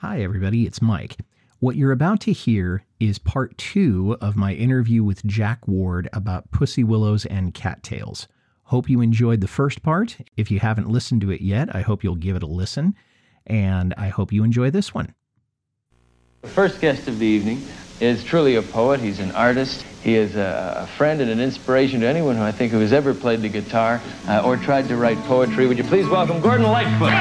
Hi, everybody. It's Mike. What you're about to hear is part 2 of my interview with Jack Ward about Pussy Willows and Cattails. Hope you enjoyed the first part. If you haven't listened to it yet, I hope you'll give it a listen. And I hope you enjoy this one. The first guest of the evening is truly a poet. He's an artist. He is a friend and an inspiration to anyone who has ever played the guitar or tried to write poetry. Would you please welcome Gordon Lightfoot?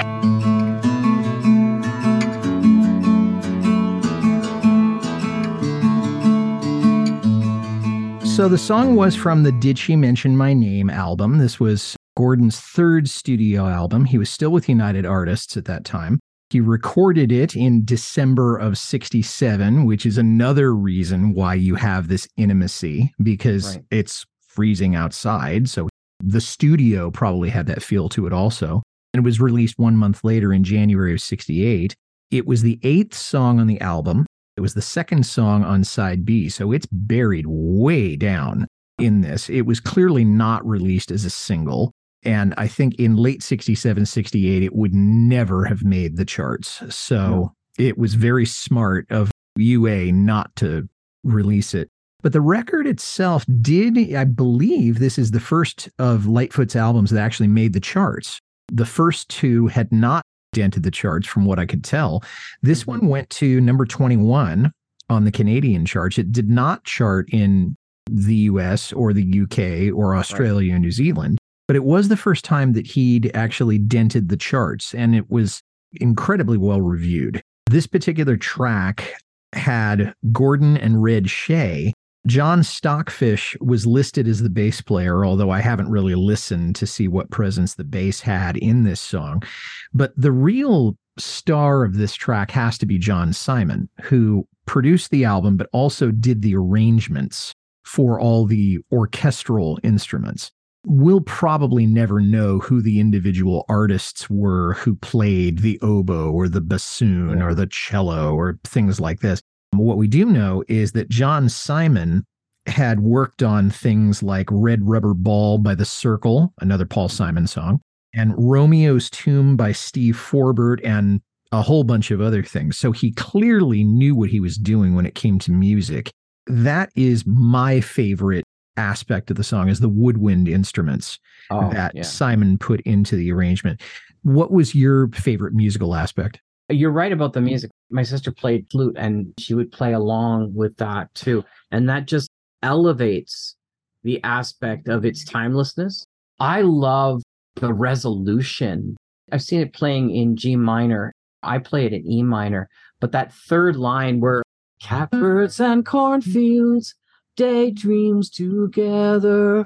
So the song was from the Did She Mention My Name album. This was Gordon's third studio album. He was still with United Artists at that time. He recorded it in December of 1967, which is another reason why you have this intimacy, because it's freezing outside. So the studio probably had that feel to it also. And it was released 1 month later in January of 1968. It was the 8th song on the album. It was the second song on side B, so it's buried way down in this. It was clearly not released as a single, and I think in late 67, 68, it would never have made the charts. So It was very smart of UA not to release it. But the record itself did, I believe this is the first of Lightfoot's albums that actually made the charts. The first two had not entered the charts from what I could tell. This one went to number 21 on the Canadian charts. It did not chart in the US or the UK or Australia and New Zealand, but it was the first time that he'd actually dented the charts, and it was incredibly well reviewed. This particular track had Gordon and Red Shea. John Stockfish was listed as the bass player, although I haven't really listened to see what presence the bass had in this song. But the real star of this track has to be John Simon, who produced the album, but also did the arrangements for all the orchestral instruments. We'll probably never know who the individual artists were who played the oboe or the bassoon or the cello or things like this. What we do know is that John Simon had worked on things like Red Rubber Ball by The Circle, another Paul Simon song, and Romeo's Tomb by Steve Forbert, and a whole bunch of other things. So he clearly knew what he was doing when it came to music. That is my favorite aspect of the song, is the woodwind instruments that Simon put into the arrangement. What was your favorite musical aspect? You're right about the music. My sister played flute and she would play along with that too. And that just elevates the aspect of its timelessness. I love the resolution. I've seen it playing in G minor. I play it in E minor. But that third line where catbirds and cornfields, daydreams together,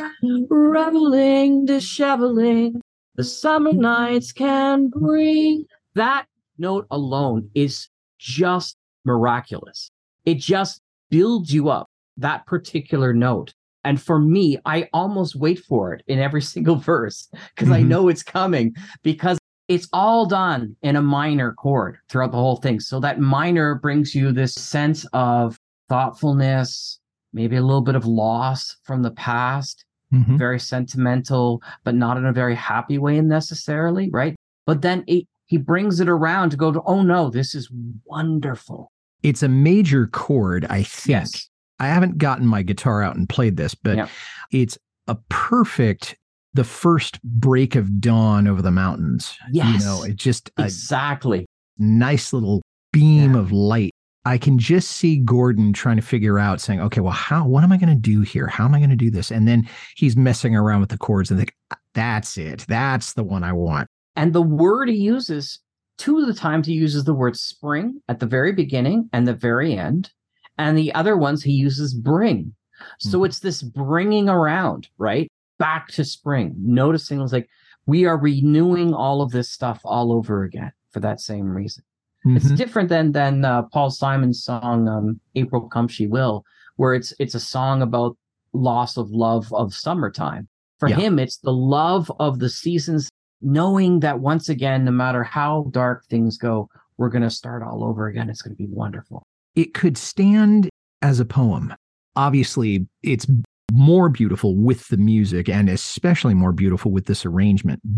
reveling, disheveling, the summer nights can bring. That note alone is just miraculous. It just builds you up, that particular note. And for me, I almost wait for it in every single verse because I know it's coming, because it's all done in a minor chord throughout the whole thing. So that minor brings you this sense of thoughtfulness, maybe a little bit of loss from the past, very sentimental, but not in a very happy way necessarily, right? But then he brings it around to go to, oh no, this is wonderful. It's a major chord, I think. Yes. I haven't gotten my guitar out and played this, but it's a perfect, the first break of dawn over the mountains. Yes. It's just exactly a nice little beam of light. I can just see Gordon trying to figure out, saying, okay, well, what am I going to do here? How am I going to do this? And then he's messing around with the chords and think, that's it. That's the one I want. And the word he uses, two of the times he uses the word spring at the very beginning and the very end. And the other ones he uses bring. So it's this bringing around, right? Back to spring. Noticing it's like we are renewing all of this stuff all over again for that same reason. It's different than Paul Simon's song, April Come She Will, where it's a song about loss of love of summertime. For him, it's the love of the seasons, knowing that once again, no matter how dark things go, we're going to start all over again. It's going to be wonderful. It could stand as a poem. Obviously, it's more beautiful with the music and especially more beautiful with this arrangement. But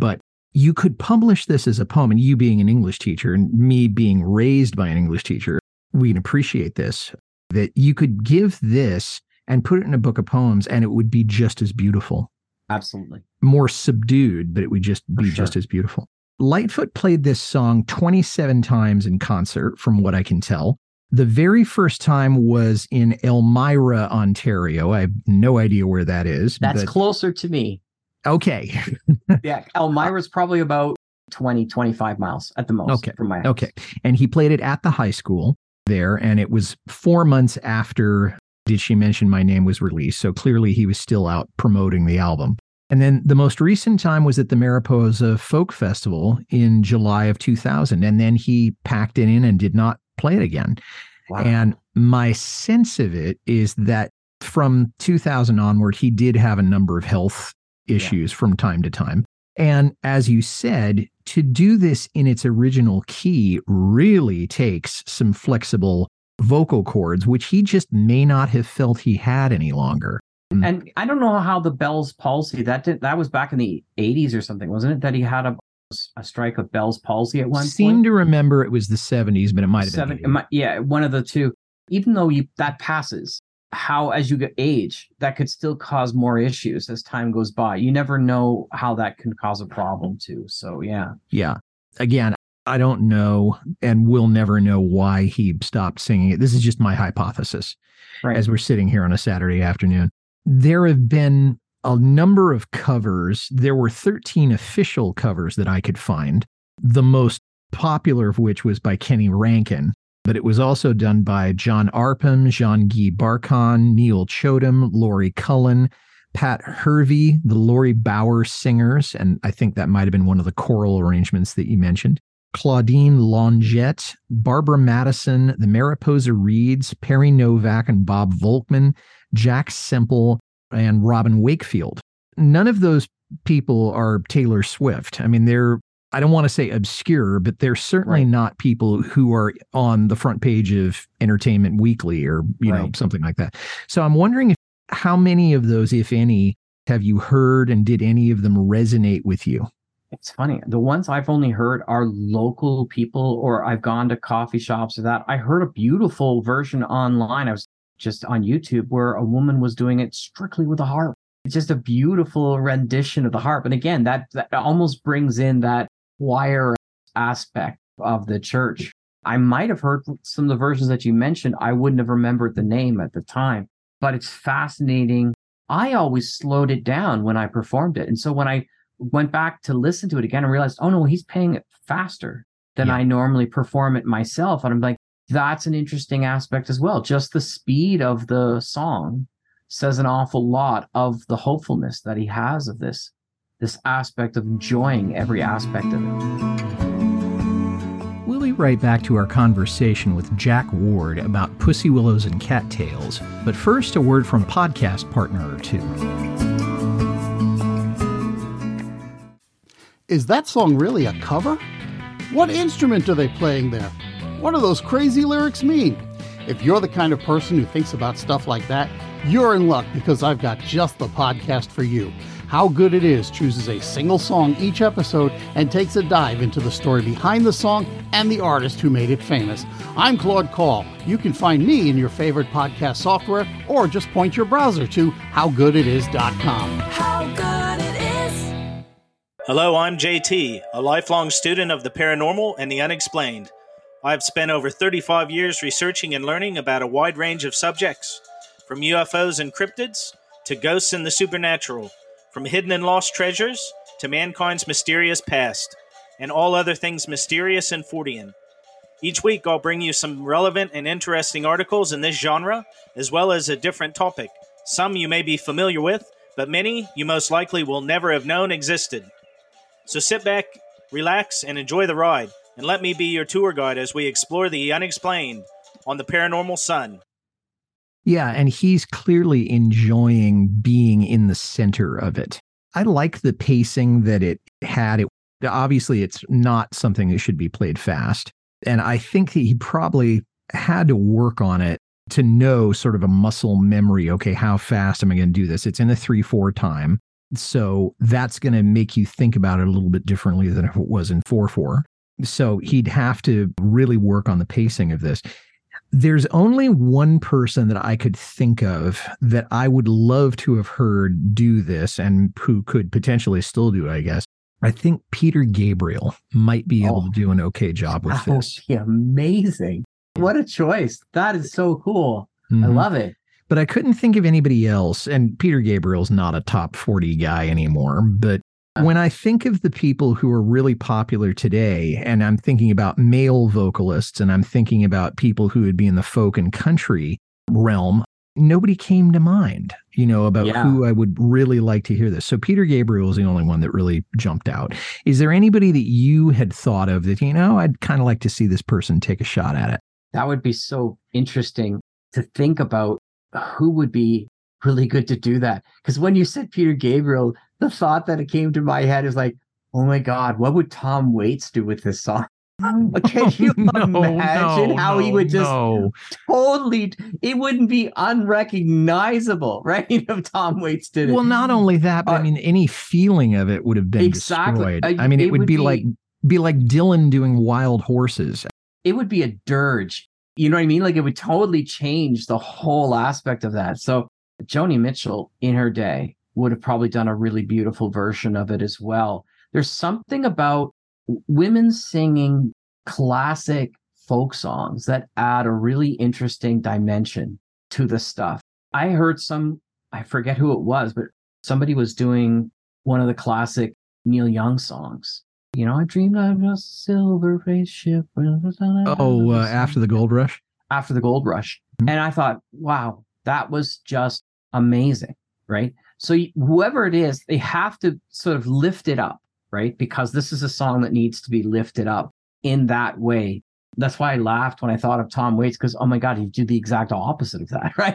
you could publish this as a poem, and you being an English teacher and me being raised by an English teacher, we'd appreciate this, that you could give this and put it in a book of poems and it would be just as beautiful. Absolutely. More subdued, but it would just be just as beautiful. Lightfoot played this song 27 times in concert, from what I can tell. The very first time was in Elmira, Ontario. I have no idea where that is. That's closer to me. Okay. Yeah, Elmira is probably about 20, 25 miles at the most from my house. Okay. And he played it at the high school there, and it was 4 months after Did She Mention My Name was released. So clearly he was still out promoting the album. And then the most recent time was at the Mariposa Folk Festival in July of 2000. And then he packed it in and did not play it again. Wow. And my sense of it is that from 2000 onward, he did have a number of health issues from time to time. And as you said, to do this in its original key really takes some flexible vocal cords, which he just may not have felt he had any longer. And I don't know how the Bell's palsy, that was back in the 80s or something, wasn't it? That he had a strike of Bell's palsy at one point? Seem to remember it was the 70s, but it might have been. Yeah, one of the two. Even though that passes, how as you get age, that could still cause more issues as time goes by. You never know how that can cause a problem too. So, yeah. Yeah. Again, I don't know, and we'll never know why he stopped singing it. This is just my hypothesis as we're sitting here on a Saturday afternoon. There have been a number of covers. There were 13 official covers that I could find, the most popular of which was by Kenny Rankin, but it was also done by John Arpham, Jean-Guy Barkan, Neil Chodam, Laurie Cullen, Pat Hervey, the Laurie Bauer Singers, and I think that might have been one of the choral arrangements that you mentioned, Claudine Longette, Barbara Madison, the Mariposa Reeds, Perry Novak and Bob Volkman, Jack Semple, and Robin Wakefield. None of those people are Taylor Swift. I mean, I don't want to say obscure, but they're certainly not people who are on the front page of Entertainment Weekly or, something like that. So I'm wondering how many of those, if any, have you heard, and did any of them resonate with you? It's funny. The ones I've only heard are local people, or I've gone to coffee shops or that. I heard a beautiful version online. I was just on YouTube where a woman was doing it strictly with a harp. It's just a beautiful rendition of the harp. And again, that almost brings in that choir aspect of the church. I might have heard some of the versions that you mentioned. I wouldn't have remembered the name at the time, but it's fascinating. I always slowed it down when I performed it. And so when I went back to listen to it again, I realized, oh no, he's playing it faster than I normally perform it myself. And I'm like, that's an interesting aspect as well. Just the speed of the song says an awful lot of the hopefulness that he has of this aspect of enjoying every aspect of it. We'll be right back to our conversation with Jack Ward about Pussy Willows and Cattails. But first, a word from podcast partner or two. Is that song really a cover? What instrument are they playing there? What do those crazy lyrics mean? If you're the kind of person who thinks about stuff like that, you're in luck, because I've got just the podcast for you. How Good It Is chooses a single song each episode and takes a dive into the story behind the song and the artist who made it famous. I'm Claude Call. You can find me in your favorite podcast software, or just point your browser to howgooditis.com. How good it is. Hello, I'm JT, a lifelong student of the paranormal and the unexplained. I've spent over 35 years researching and learning about a wide range of subjects, from UFOs and cryptids to ghosts and the supernatural, from hidden and lost treasures to mankind's mysterious past, and all other things mysterious and Fortean. Each week I'll bring you some relevant and interesting articles in this genre, as well as a different topic. Some you may be familiar with, but many you most likely will never have known existed. So sit back, relax, and enjoy the ride. And let me be your tour guide as we explore the unexplained on the Paranormal Sun. Yeah, and he's clearly enjoying being in the center of it. I like the pacing that it had. Obviously, it's not something that should be played fast. And I think that he probably had to work on it to know sort of a muscle memory. Okay, how fast am I going to do this? It's in a 3/4 time. So that's going to make you think about it a little bit differently than if it was in 4/4. So he'd have to really work on the pacing of this. There's only one person that I could think of that I would love to have heard do this and who could potentially still do it, I guess. I think Peter Gabriel might be able to do an okay job with That would this. be amazing. What a choice. That is so cool. I Mhm. love it. But I couldn't think of anybody else. And Peter Gabriel's not a top 40 guy anymore. But when I think of the people who are really popular today, and I'm thinking about male vocalists, and I'm thinking about people who would be in the folk and country realm, nobody came to mind, about who I would really like to hear this. So Peter Gabriel is the only one that really jumped out. Is there anybody that you had thought of that, I'd kind of like to see this person take a shot at it? That would be so interesting to think about who would be really good to do that. Because when you said Peter Gabriel, the thought that it came to my head is like, oh my God, what would Tom Waits do with this song? Can you imagine how he would just totally, it wouldn't be unrecognizable, right? If Tom Waits did it. Well, not only that, but any feeling of it would have been destroyed. It would be like Dylan doing Wild Horses. It would be a dirge. You know what I mean? Like it would totally change the whole aspect of that. So Joni Mitchell in her day would have probably done a really beautiful version of it as well. There's something about women singing classic folk songs that add a really interesting dimension to the stuff. I heard I forget who it was, but somebody was doing one of the classic Neil Young songs. I dreamed of a silver spaceship. After the Gold Rush? After the Gold Rush. Mm-hmm. And I thought, wow, that was just amazing, right? So whoever it is, they have to sort of lift it up, right? Because this is a song that needs to be lifted up in that way. That's why I laughed when I thought of Tom Waits, because, oh my God, he'd do the exact opposite of that, right?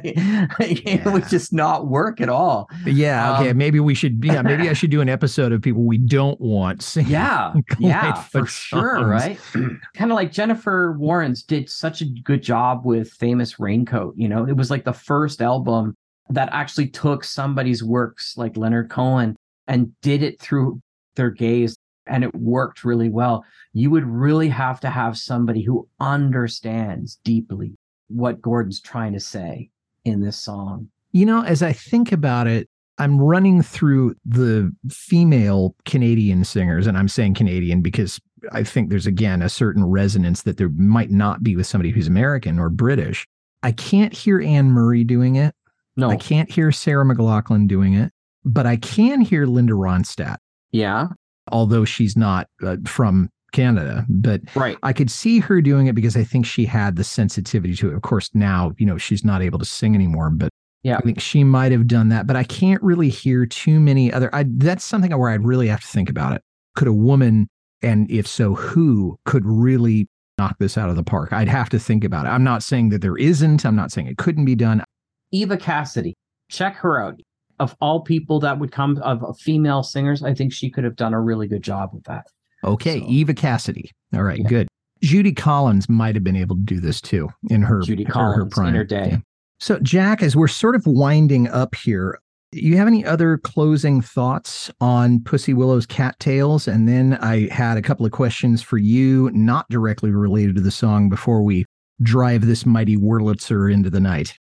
It would just not work at all. Yeah, okay. Maybe we should, maybe I should do an episode of people we don't want singing. Yeah, for sure, right? Kind of like Jennifer Warnes did such a good job with Famous Raincoat. It was like the first album that actually took somebody's works like Leonard Cohen and did it through their gaze. And it worked really well. You would really have to have somebody who understands deeply what Gordon's trying to say in this song. As I think about it, I'm running through the female Canadian singers, and I'm saying Canadian because I think there's, again, a certain resonance that there might not be with somebody who's American or British. I can't hear Anne Murray doing it. No. I can't hear Sarah McLachlan doing it, but I can hear Linda Ronstadt. Yeah. Although she's not from Canada, but right. I could see her doing it because I think she had the sensitivity to it. Of course, now, she's not able to sing anymore, but yeah, I think she might have done that, but I can't really hear too many other, that's something where I'd really have to think about it. Could a woman, and if so, who could really knock this out of the park? I'd have to think about it. I'm not saying that there isn't, I'm not saying it couldn't be done. Eva Cassidy, check her out. Of all people that would come of female singers, I think she could have done a really good job with that. Okay, so, Eva Cassidy. All right, good. Judy Collins might have been able to do this too in her prime. In her day. Yeah. So, Jack, as we're sort of winding up here, you have any other closing thoughts on Pussy Willow's Cattails? And then I had a couple of questions for you, not directly related to the song, before we drive this mighty Wurlitzer into the night.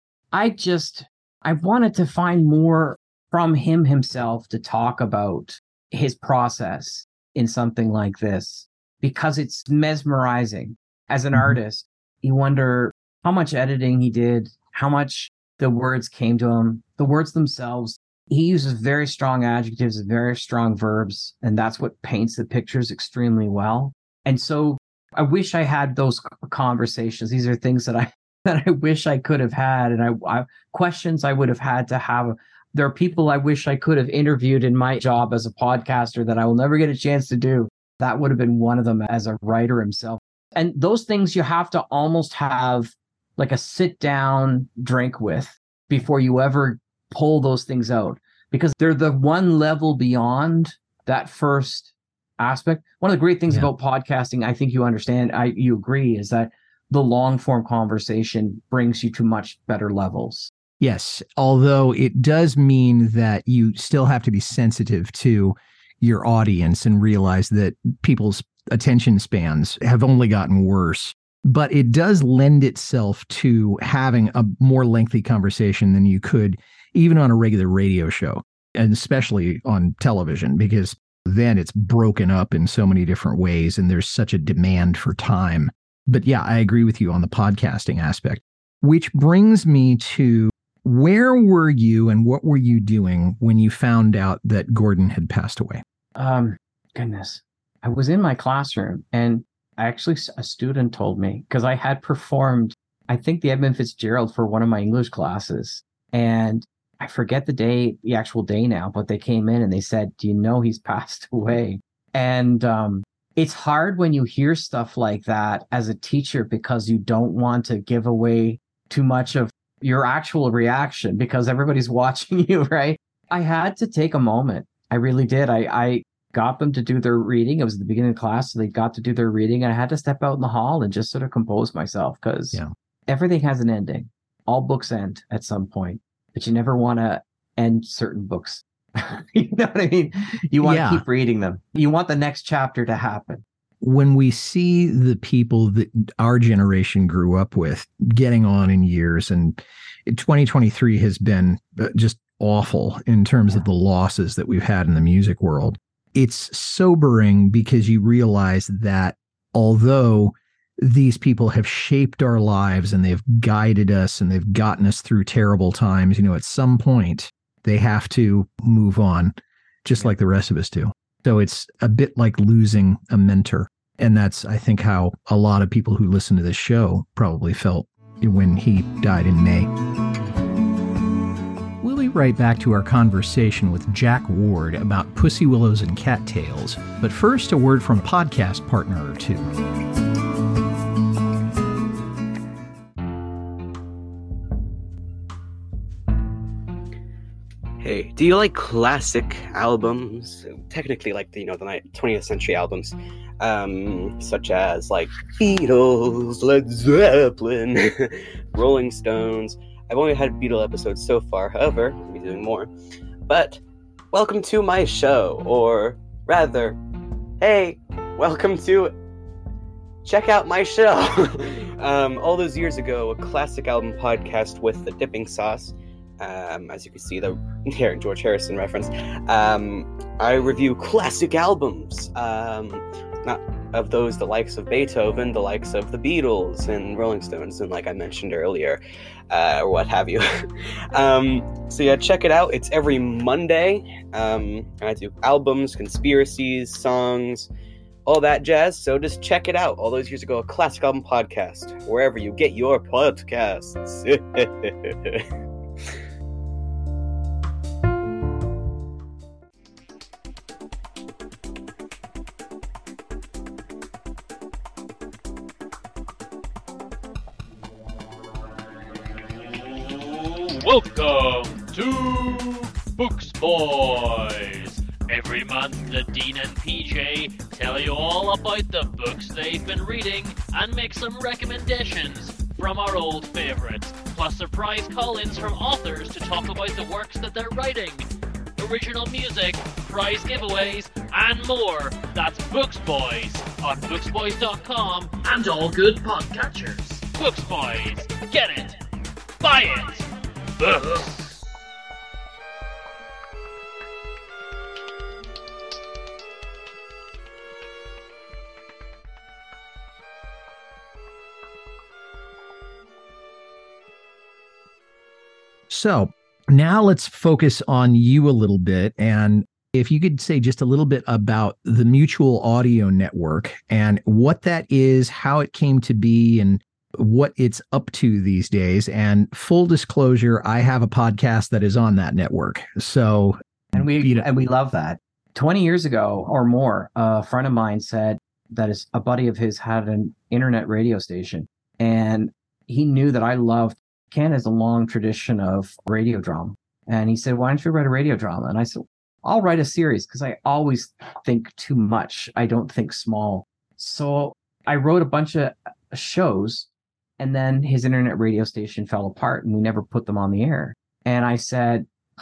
I wanted to find more from him himself to talk about his process in something like this, because it's mesmerizing. As an artist, you wonder how much editing he did, how much the words came to him, the words themselves. He uses very strong adjectives, very strong verbs, and that's what paints the pictures extremely well. And so I wish I had those conversations. These are things that I wish I could have had, and I questions I would have had to have. There are people I wish I could have interviewed in my job as a podcaster that I will never get a chance to do. That would have been one of them as a writer himself. And those things you have to almost have like a sit down drink with before you ever pull those things out, because they're the one level beyond that first aspect. One of the great things about podcasting, I think you understand, you agree, is that the long form conversation brings you to much better levels. Yes, although it does mean that you still have to be sensitive to your audience and realize that people's attention spans have only gotten worse. But it does lend itself to having a more lengthy conversation than you could even on a regular radio show, and especially on television, because then it's broken up in so many different ways and there's such a demand for time. But yeah, I agree with you on the podcasting aspect, which brings me to, where were you and what were you doing when you found out that Gordon had passed away? Goodness. I was in my classroom, and actually a student told me, because I had performed, I think, the Edmund Fitzgerald for one of my English classes. And I forget the actual day now, but they came in and they said, do you know he's passed away? And it's hard when you hear stuff like that as a teacher, because you don't want to give away too much of your actual reaction because everybody's watching you, right? I had to take a moment. I really did. I got them to do their reading. It was the beginning of class, so they got to do their reading, and I had to step out in the hall and just sort of compose myself, because everything has an ending. All books end at some point, but you never want to end certain books. You know what I mean? You want to keep reading them. You want the next chapter to happen. When we see the people that our generation grew up with getting on in years, and 2023 has been just awful in terms of the losses that we've had in the music world, it's sobering, because you realize that although these people have shaped our lives and they've guided us and they've gotten us through terrible times, at some point they have to move on, just like the rest of us do. So it's a bit like losing a mentor. And that's, I think, how a lot of people who listen to this show probably felt when he died in May. We'll be right back to our conversation with Jack Ward about Pussy Willows and Cattails. But first, a word from a podcast partner or two. Hey, do you like classic albums? Technically, like the 20th century albums, such as like Beatles, Led Zeppelin, Rolling Stones. I've only had Beatle episodes so far, however, I'll be doing more. But welcome to my show, or rather, hey, welcome to check out my show. All those years ago, a classic album podcast with the dipping sauce. As you can see, the George Harrison reference. I review classic albums, not of those the likes of Beethoven, the likes of the Beatles and Rolling Stones, and like I mentioned earlier, or what have you. So yeah, check it out. It's every Monday. I do albums, conspiracies, songs, all that jazz. So just check it out. All those years ago, a classic album podcast, wherever you get your podcasts. Welcome to Books Boys. Every month, the Dean and PJ tell you all about the books they've been reading and make some recommendations from our old favorites, plus surprise call-ins from authors to talk about the works that they're writing, original music, prize giveaways, and more. That's Books Boys on booksboys.com and all good podcatchers. Books Boys. Get it. Buy it. Books. So now let's focus on you a little bit. And if you could say just a little bit about the Mutual Audio Network and what that is, how it came to be, and what it's up to these days. And full disclosure, I have a podcast that is on that network. So, and we love that. 20 years ago or more, a friend of mine said that a buddy of his had an internet radio station, and he knew that I loved. Canada has a long tradition of radio drama. And he said, why don't you write a radio drama? And I said, I'll write a series, because I always think too much. I don't think small. So I wrote a bunch of shows And then his internet radio station fell apart and we never put them on the air. And I said,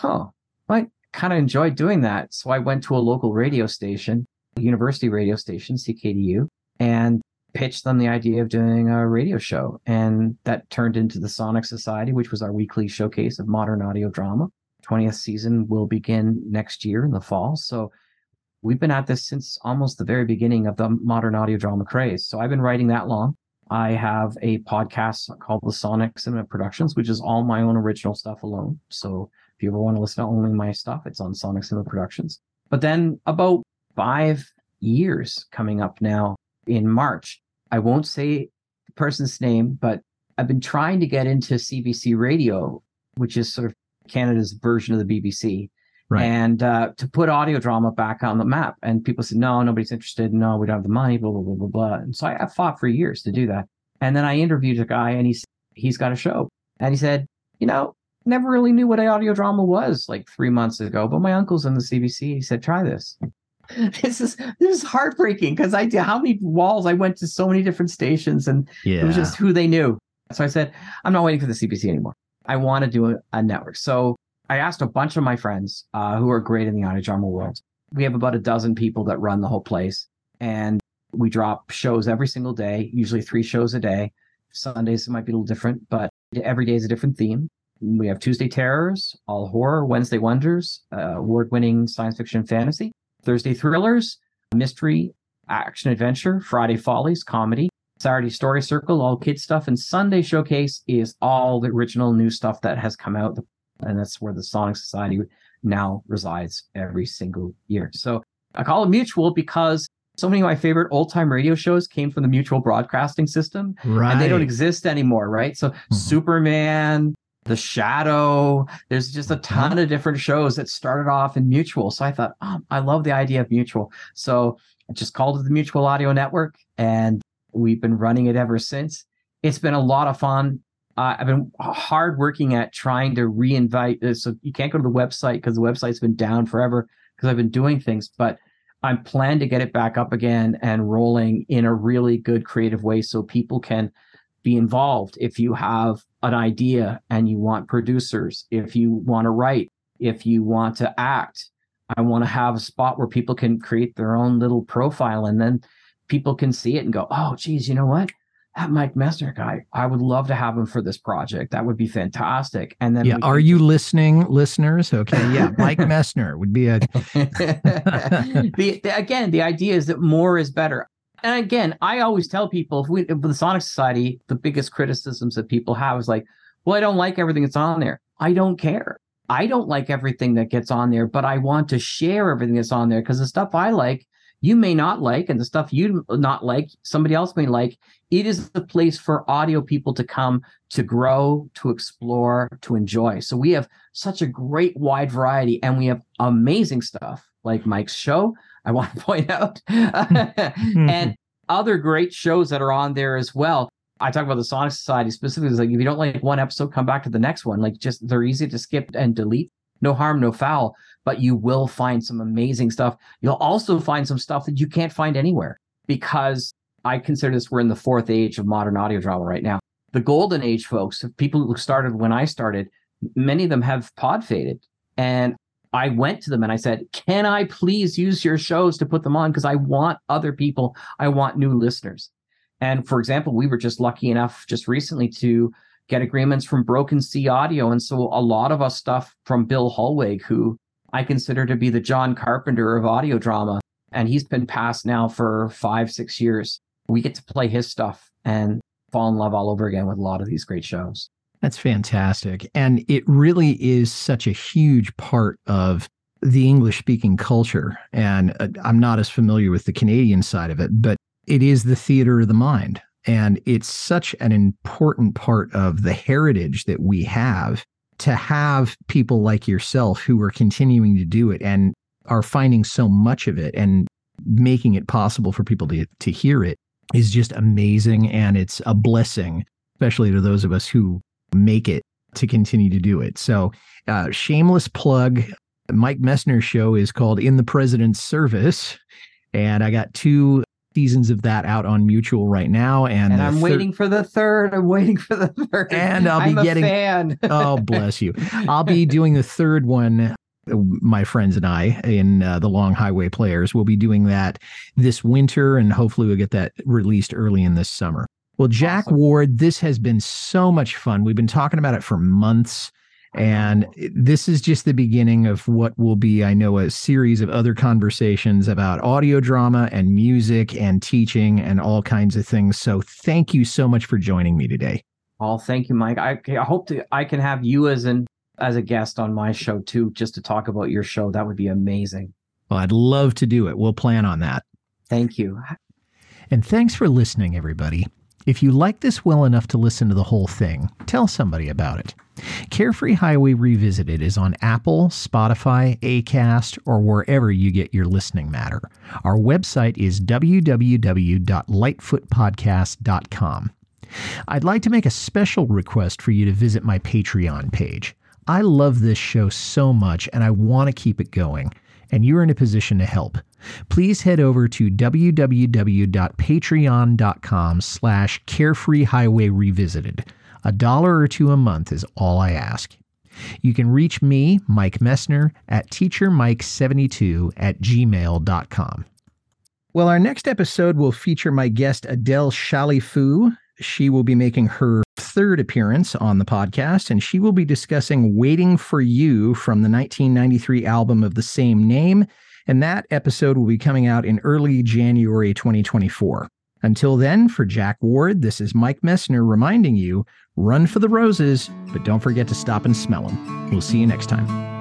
I kind of enjoyed doing that. So I went to a local radio station, a university radio station, CKDU, and pitched them the idea of doing a radio show. And that turned into the Sonic Society, which was our weekly showcase of modern audio drama. 20th season will begin next year in the fall. So we've been at this since almost the very beginning of the modern audio drama craze. So I've been writing that long. I have a podcast called The Sonic Cinema Productions, which is all my own original stuff alone. So if you ever want to listen to only my stuff, it's on Sonic Cinema Productions. But then about 5 years coming up now in March, I won't say the person's name, but I've been trying to get into CBC Radio, which is sort of Canada's version of the BBC. Right. And to put audio drama back on the map. And people said, no, nobody's interested. No, we don't have the money, blah, blah, blah, blah, blah. And so I fought for years to do that. And then I interviewed a guy and he's got a show. And he said, never really knew what audio drama was like 3 months ago, but my uncle's in the CBC. He said, try this. This is heartbreaking because how many walls I went to so many different stations and it was just who they knew. So I said, I'm not waiting for the CBC anymore. I want to do a network. So I asked a bunch of my friends who are great in the audio drama world. We have about a dozen people that run the whole place. And we drop shows every single day, usually 3 shows a day. Sundays it might be a little different, but every day is a different theme. We have Tuesday Terrors, All Horror, Wednesday Wonders, award-winning science fiction and fantasy, Thursday Thrillers, Mystery, Action Adventure, Friday Follies, Comedy, Saturday Story Circle, all kids stuff, and Sunday Showcase is all the original new stuff that has come out. And that's where the Sonic Society now resides every single year. So I call it Mutual because so many of my favorite old-time radio shows came from the Mutual broadcasting system. Right. And they don't exist anymore, right? So Superman, The Shadow, there's just a ton of different shows that started off in Mutual. So I thought, I love the idea of Mutual. So I just called it the Mutual Audio Network, and we've been running it ever since. It's been a lot of fun. I've been hard working at trying to reinvite. So you can't go to the website because the website's been down forever because I've been doing things, but I'm planning to get it back up again and rolling in a really good creative way so people can be involved. If you have an idea and you want producers, if you want to write, if you want to act, I want to have a spot where people can create their own little profile and then people can see it and go, oh, geez, you know what? That Mike Messner guy, I would love to have him for this project. That would be fantastic. And then are you listening, listeners? Okay, yeah, Mike Messner would be a. The idea is that more is better. And again, I always tell people, with the Sonic Society, the biggest criticisms that people have is like, well, I don't like everything that's on there. I don't care. I don't like everything that gets on there, but I want to share everything that's on there because the stuff I like, you may not like, and the stuff you not like, somebody else may like. It is the place for audio people to come to grow, to explore, to enjoy. So we have such a great wide variety, and we have amazing stuff like Mike's show, I want to point out, and other great shows that are on there as well. I talk about the Sonic Society specifically. It's like, if you don't like one episode, come back to the next one. Like, just they're easy to skip and delete. No harm, no foul, but you will find some amazing stuff. You'll also find some stuff that you can't find anywhere because I consider this, we're in the 4th age of modern audio drama right now. The golden age, folks, people who started when I started, many of them have pod faded. And I went to them and I said, can I please use your shows to put them on? Because I want other people, I want new listeners. And for example, we were just lucky enough just recently to get agreements from Broken Sea Audio. And so a lot of us stuff from Bill Holweg, who I consider to be the John Carpenter of audio drama. And he's been passed now for 5-6 years. We get to play his stuff and fall in love all over again with a lot of these great shows. That's fantastic. And it really is such a huge part of the English-speaking culture. And I'm not as familiar with the Canadian side of it, but it is the theater of the mind. And it's such an important part of the heritage that we have to have people like yourself who are continuing to do it and are finding so much of it and making it possible for people to hear it is just amazing. And it's a blessing, especially to those of us who make it to continue to do it. So shameless plug, Mike Messner's show is called In the President's Service. And I got 2 seasons of that out on Mutual right now. And I'm waiting for the third. I'm waiting for the third. And I'll be getting a fan. Oh, bless you. I'll be doing the third one. My friends and I in the Long Highway Players will be doing that this winter, and hopefully we'll get that released early in this summer. Well, Jack Awesome. Ward, this has been so much fun. We've been talking about it for months, and this is just the beginning of what will be, I know, a series of other conversations about audio drama and music and teaching and all kinds of things. So thank you so much for joining me today. Oh, thank you, Mike. I hope I can have you as a guest on my show too, just to talk about your show. That would be amazing. Well, I'd love to do it. We'll plan on that. Thank you. And thanks for listening, everybody. If you like this well enough to listen to the whole thing, tell somebody about it. Carefree Highway Revisited is on Apple, Spotify, Acast, or wherever you get your listening matter. Our website is www.lightfootpodcast.com. I'd like to make a special request for you to visit my Patreon page. I love this show so much, and I want to keep it going, and you're in a position to help. Please head over to www.patreon.com/Carefree Highway Revisited. $1 or $2 a month is all I ask. You can reach me, Mike Messner, at teachermike72@gmail.com. Well, our next episode will feature my guest Adele Shalifu. She will be making her third appearance on the podcast, and she will be discussing Waiting for You from the 1993 album of the same name. And that episode will be coming out in early January 2024. Until then, for Jack Ward, this is Mike Messner reminding you, run for the roses, but don't forget to stop and smell them. We'll see you next time.